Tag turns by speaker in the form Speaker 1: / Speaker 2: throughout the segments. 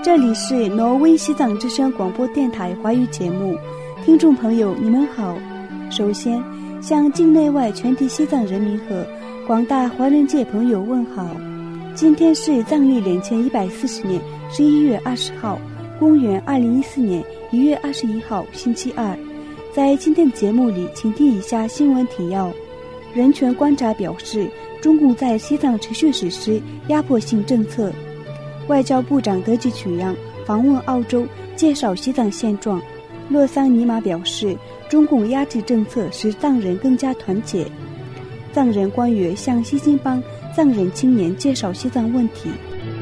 Speaker 1: 这里是挪威西藏之声广播电台华语节目，听众朋友你们好。首先向境内外全体西藏人民和广大华人界朋友问好。今天是藏历2140年11月20号，公元2014年1月21号，星期二。在今天的节目里，请听以下新闻提要。人权观察表示，中共在西藏持续实施压迫性政策。外交部长德吉曲扬访问澳洲，介绍西藏现状。洛桑尼玛表示，中共压制政策使藏人更加团结。藏人官员向西金邦藏人青年介绍西藏问题。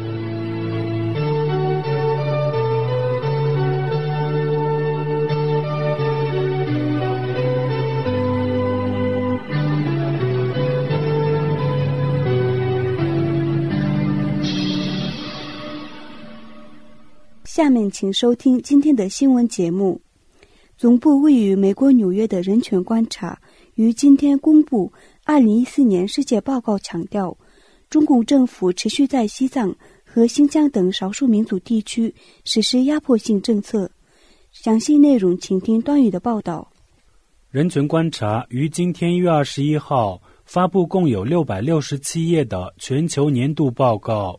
Speaker 1: 下面请收听今天的新闻节目。总部位于美国纽约的人权观察于今天公布2014年世界报告，强调中共政府持续在西藏和新疆等少数民族地区实施压迫性政策。详细内容请听段宇的报道。
Speaker 2: 人权观察于今天1月21号发布共有667页的全球年度报告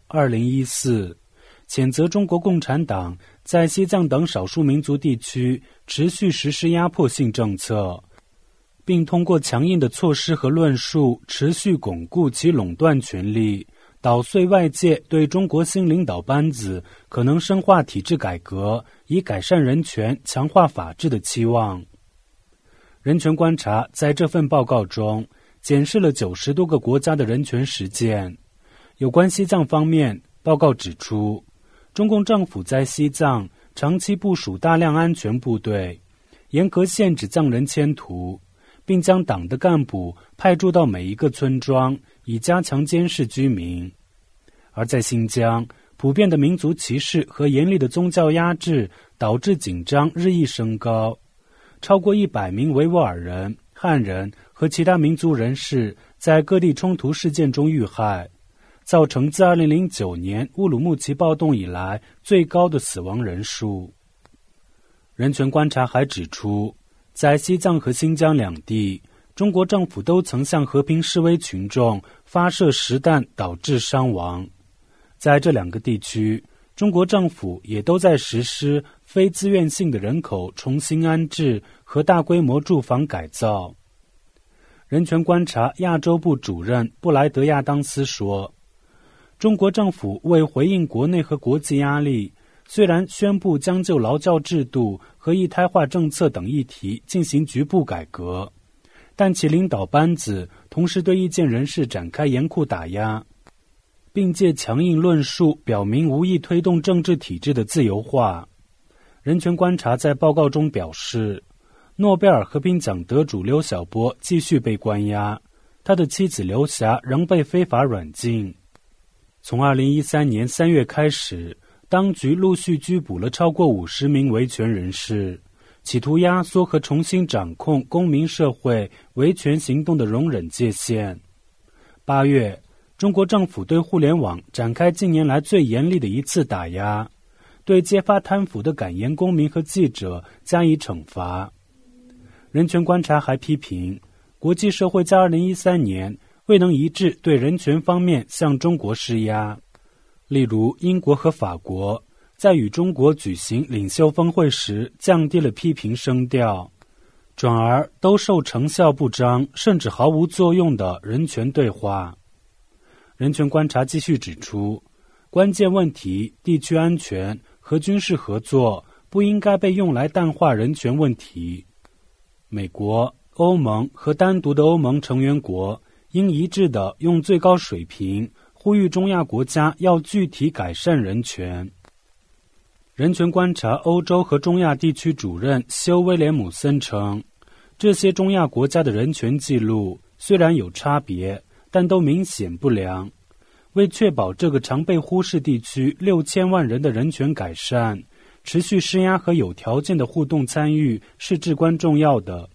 Speaker 2: 2014，谴责中国共产党在西藏等少数民族地区持续实施压迫性政策，并通过强硬的措施和论述持续巩固其垄断权力，捣碎外界对中国新领导班子可能深化体制改革，以改善人权、强化法治的期望。人权观察在这份报告中检视了90多个国家的人权实践。有关西藏方面，报告指出，中共政府在西藏长期部署大量安全部队，严格限制藏人迁徙，并将党的干部派驻到每一个村庄，以加强监视居民。而在新疆，普遍的民族歧视和严厉的宗教压制导致紧张日益升高，超过100名维吾尔人、汉人和其他民族人士在各地冲突事件中遇害，造成自2009年乌鲁木齐暴动以来最高的死亡人数。人权观察还指出，在西藏和新疆两地，中国政府都曾向和平示威群众发射实弹，导致伤亡。在这两个地区，中国政府也都在实施非自愿性的人口重新安置和大规模住房改造。人权观察亚洲部主任布莱德亚当斯说，中国政府为回应国内和国际压力，虽然宣布将就劳教制度和一胎化政策等议题进行局部改革，但其领导班子同时对意见人士展开严酷打压，并借强硬论述表明无意推动政治体制的自由化。人权观察在报告中表示，诺贝尔和平奖得主刘晓波继续被关押，他的妻子刘霞仍被非法软禁。从2013年3月开始，当局陆续拘捕了超过50名维权人士，企图压缩和重新掌控公民社会维权行动的容忍界限。8月，中国政府对互联网展开近年来最严厉的一次打压，对揭发贪腐的敢言公民和记者加以惩罚。人权观察还批评，国际社会在2013年未能一致对人权方面向中国施压。例如，英国和法国在与中国举行领袖峰会时降低了批评声调，转而兜售成效不彰甚至毫无作用的人权对话。人权观察继续指出，关键问题地区安全和军事合作不应该被用来淡化人权问题。美国、欧盟和单独的欧盟成员国应一致地用最高水平呼吁中亚国家要具体改善人权。人权观察欧洲和中亚地区主任休·威廉姆森称，这些中亚国家的人权记录虽然有差别，但都明显不良。为确保这个常被忽视地区6000万人的人权改善，持续施压和有条件的互动参与是至关重要的。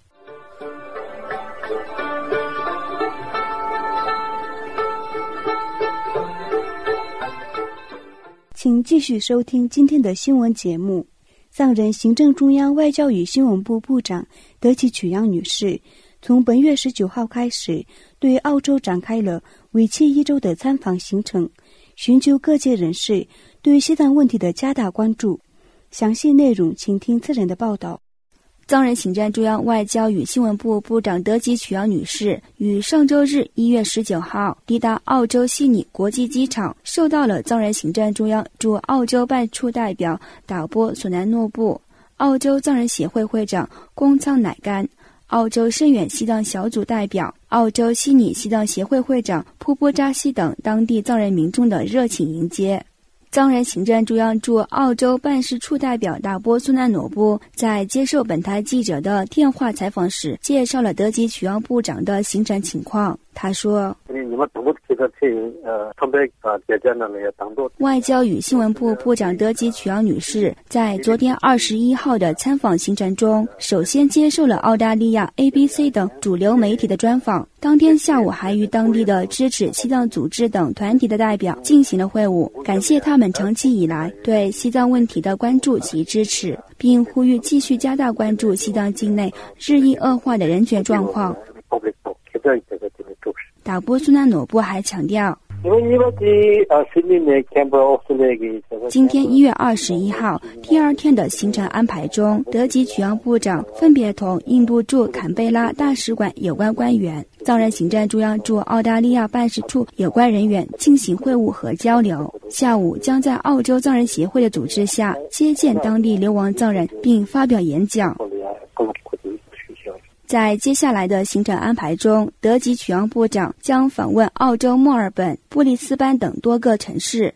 Speaker 1: 请继续收听今天的新闻节目。藏人行政中央外交与新闻部部长德吉曲扬女士从本月19号开始对澳洲展开了为期1周的参访行程，寻求各界人士对西藏问题的加大关注。详细内容请听次人的报道。
Speaker 3: 藏人行政中央外交与新闻部部长德吉曲扬女士于上周日1月19号抵达澳洲悉尼国际机场，受到了藏人行政中央驻澳洲办处代表达波索南诺布、澳洲藏人协会会长宫仓乃干、澳洲深远西藏小组代表、澳洲悉尼西藏协会会长瀑布扎西等当地藏人民众的热情迎接。藏人行政中央驻澳洲办事处代表达波苏南诺布在接受本台记者的电话采访时，介绍了德吉曲扬部长的行程情况。他说，外交与新闻部部长德吉曲扬女士在昨天21号的参访行程中，首先接受了澳大利亚 ABC 等主流媒体的专访，当天下午还与当地的支持西藏组织等团体的代表进行了会晤，感谢他们长期以来对西藏问题的关注及支持，并呼吁继续加大关注西藏境内日益恶化的人权状况。达波苏南诺布还强调，今天1月21号第二天的行程安排中，德吉曲扬部长分别同印度驻坎贝拉大使馆有关官员、藏人行政中央驻澳大利亚办事处有关人员进行会晤和交流。下午将在澳洲藏人协会的组织下接见当地流亡藏人并发表演讲。在接下来的行程安排中，德吉曲扬部长将访问澳洲墨尔本、布里斯班等多个城市。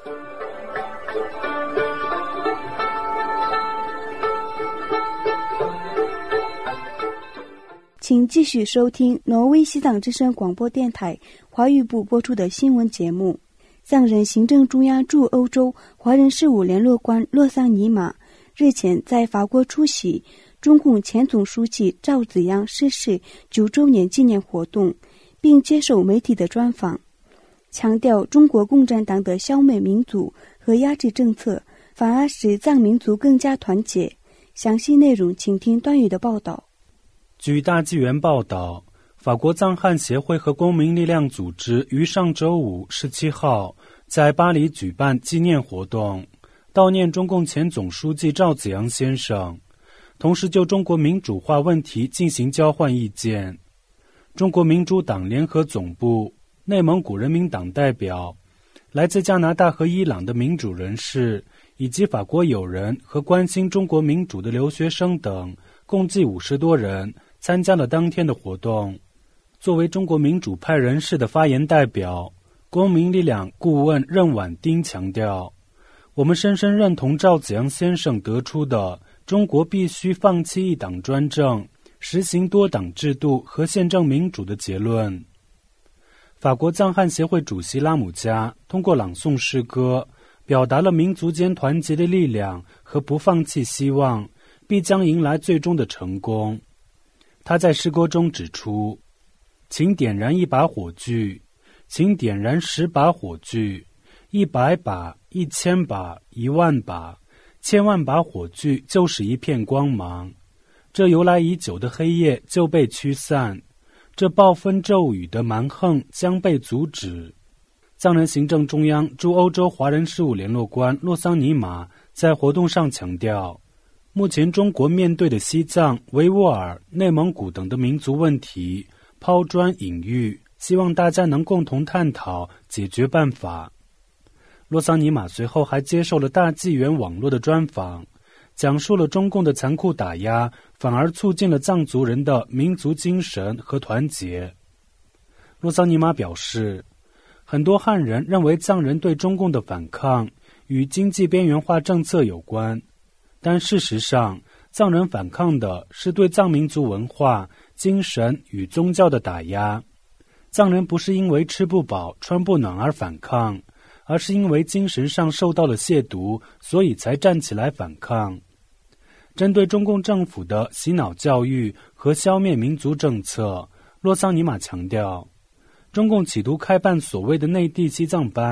Speaker 1: 请继续收听挪威西藏之声广播电台华语部播出的新闻节目。藏人行政中央驻欧洲华人事务联络官洛桑尼玛日前在法国出席中共前总书记赵紫阳逝世9周年纪念活动，并接受媒体的专访，强调中国共产党的消灭民族和压制政策反而使藏民族更加团结。详细内容请听段宇的报道。
Speaker 2: 据大纪元报道，法国藏汉协会和公民力量组织于上周五17号在巴黎举办纪念活动，悼念中共前总书记赵紫阳先生，同时就中国民主化问题进行交换意见。中国民主党联合总部、内蒙古人民党代表、来自加拿大和伊朗的民主人士，以及法国友人和关心中国民主的留学生等，共计50多人参加了当天的活动。作为中国民主派人士的发言代表，公民力量顾问任婉丁强调，我们深深认同赵紫阳先生得出的中国必须放弃一党专政，实行多党制度和宪政民主的结论。法国藏汉协会主席拉姆加通过朗诵诗歌，表达了民族间团结的力量和不放弃希望必将迎来最终的成功。他在诗歌中指出，请点燃一把火炬，请点燃10把火炬，100把、1000把、10000把，1000万把火炬就是一片光芒，这由来已久的黑夜就被驱散，这暴风骤雨的蛮横将被阻止。藏人行政中央驻欧洲华人事务联络官洛桑尼玛在活动上强调，目前中国面对的西藏、维吾尔、内蒙古等的民族问题抛砖引玉，希望大家能共同探讨解决办法。洛桑尼玛随后还接受了大纪元网络的专访，讲述了中共的残酷打压反而促进了藏族人的民族精神和团结。洛桑尼玛表示，很多汉人认为藏人对中共的反抗与经济边缘化政策有关，但事实上，藏人反抗的是对藏民族文化、精神与宗教的打压。藏人不是因为吃不饱、穿不暖而反抗，而是因为精神上受到了亵渎，所以才站起来反抗。针对中共政府的洗脑教育和消灭民族政策，洛桑尼玛强调，中共企图开办所谓的内地西藏班，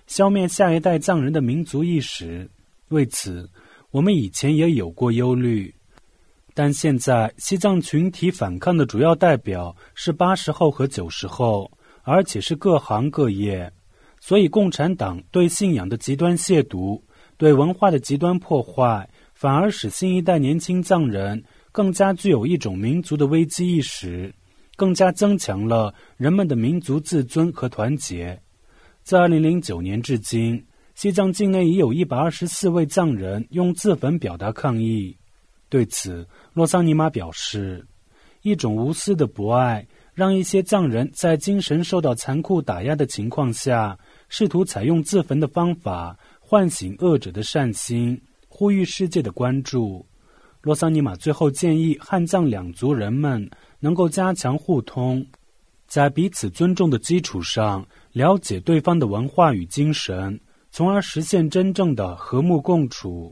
Speaker 2: 消灭下一代藏人的民族意识。为此，我们以前也有过忧虑。但现在西藏群体反抗的主要代表是80后和90后，而且是各行各业，所以共产党对信仰的极端亵渎，对文化的极端破坏，反而使新一代年轻藏人更加具有一种民族的危机意识，更加增强了人们的民族自尊和团结。自2009年至今，西藏境内已有124位藏人用自焚表达抗议。对此，洛桑尼玛表示，一种无私的博爱让一些藏人在精神受到残酷打压的情况下，试图采用自焚的方法唤醒恶者的善心，呼吁世界的关注。洛桑尼玛最后建议汉藏两族人们能够加强互通，在彼此尊重的基础上了解对方的文化与精神，从而实现真正的和睦共处。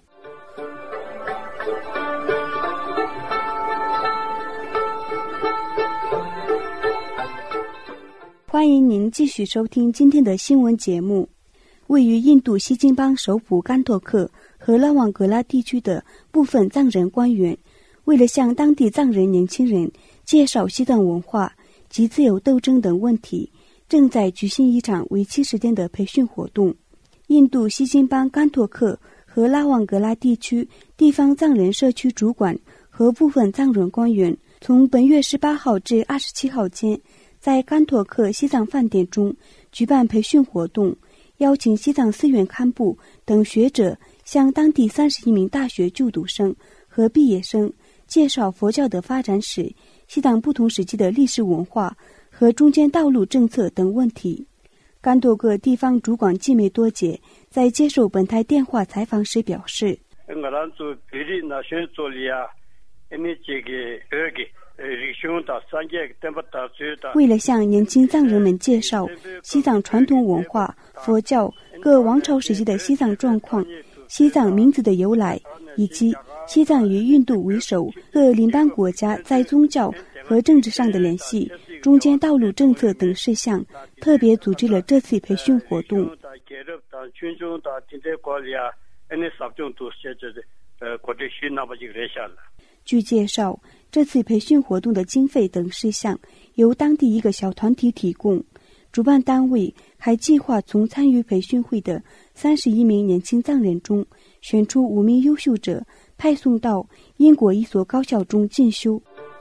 Speaker 1: 欢迎您继续收听今天的新闻节目。位于印度西金邦首府甘托克和拉旺格拉地区的部分藏人官员，为了向当地藏人年轻人介绍西藏文化及自由斗争等问题，正在举行一场为期10天的培训活动。印度西金邦甘托克和拉旺格拉地区地方藏人社区主管和部分藏人官员从本月18号至27号间，在甘托克西藏饭店中举办培训活动，邀请西藏寺院堪布等学者向当地31名大学就读生和毕业生介绍佛教的发展史、西藏不同时期的历史文化和中间道路政策等问题。甘托克地方主管季梅多杰在接受本台电话采访时表示，为了向年轻藏人们介绍西藏传统文化、佛教、各王朝时期的西藏状况、西藏名字的由来，以及西藏与印度为首各邻邦国家在宗教和政治上的联系、中间道路政策等事项，特别组织了这次培训活动。据介绍，这次培训活动的经费等事项由当地一个小团体提供，主办单位还计划从参与培训会的31名年轻藏人中选出5名优秀者，派送到英国一所高校中进修。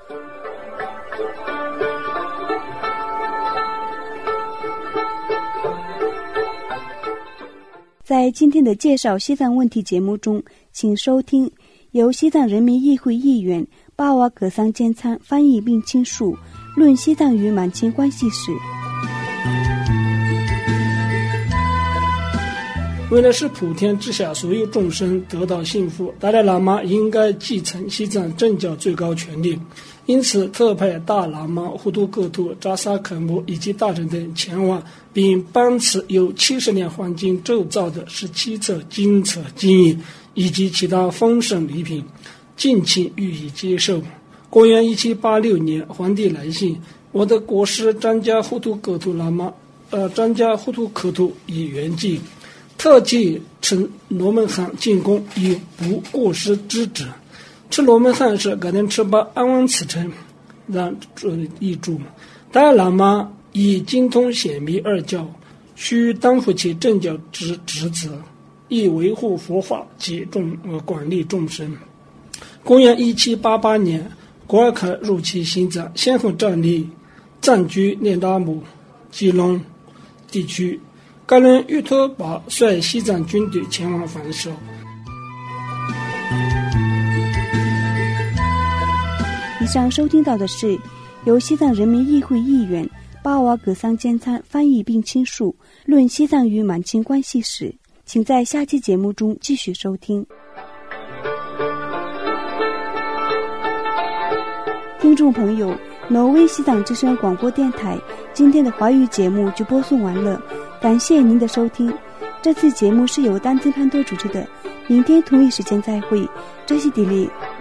Speaker 1: 在今天的介绍西藏问题节目中，请收听由西藏人民议会议员巴瓦格桑坚参翻译并亲述《论西藏与满清关系史》。
Speaker 4: 为了使普天之下所有众生得到幸福，达赖喇嘛应该继承西藏政教最高权力，因此特派大喇嘛呼图克图、扎萨肯木以及大臣等前往，并颁赐由70年黄金铸造的17册金册金印以及其他丰盛礼品，敬请予以接受。公元1786年，皇帝来信，我的国师张家呼图克图喇嘛张家呼图克图已圆寂，特记称罗门汗进宫以不过失之旨。吃罗门汗是噶登吃巴安王此称，让译注。达赖喇嘛以精通显密二教，需担负起政教之职责，以维护佛法及管理众生。公元1788年，果尔喀入侵新藏，先后占领藏居列达姆、吉隆地区。噶伦玉托巴率西藏军队前往反守。
Speaker 1: 以上收听到的是由西藏人民议会议员巴瓦格桑坚参翻译并亲述《论西藏与满清关系史》，请在下期节目中继续收听。听众朋友，挪威西藏之声广播电台今天的华语节目就播送完了，感谢您的收听。这次节目是由丹津潘多主持的，明天同一时间再会，这是迪丽。